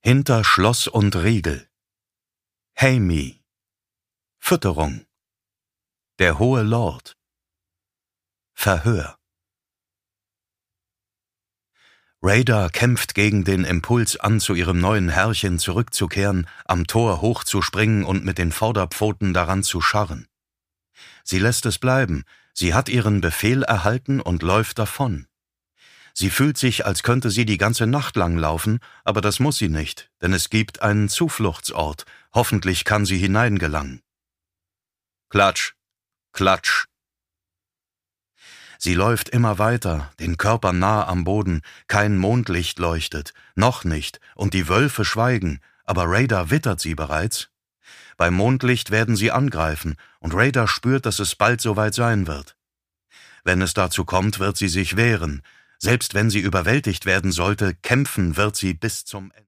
Hinter Schloss und Riegel. Hamie. Fütterung. Der hohe Lord. Verhör. Rhaeda kämpft gegen den Impuls an, zu ihrem neuen Herrchen zurückzukehren, am Tor hochzuspringen und mit den Vorderpfoten daran zu scharren. Sie lässt es bleiben, sie hat ihren Befehl erhalten und läuft davon. Sie fühlt sich, als könnte sie die ganze Nacht lang laufen, aber das muss sie nicht, denn es gibt einen Zufluchtsort, hoffentlich kann sie hineingelangen. Klatsch, klatsch. Sie läuft immer weiter, den Körper nah am Boden, kein Mondlicht leuchtet, noch nicht, und die Wölfe schweigen, aber Rhaeda wittert sie bereits. Beim Mondlicht werden sie angreifen, und Rhaeda spürt, dass es bald soweit sein wird. Wenn es dazu kommt, wird sie sich wehren. Selbst wenn sie überwältigt werden sollte, kämpfen wird sie bis zum Ende.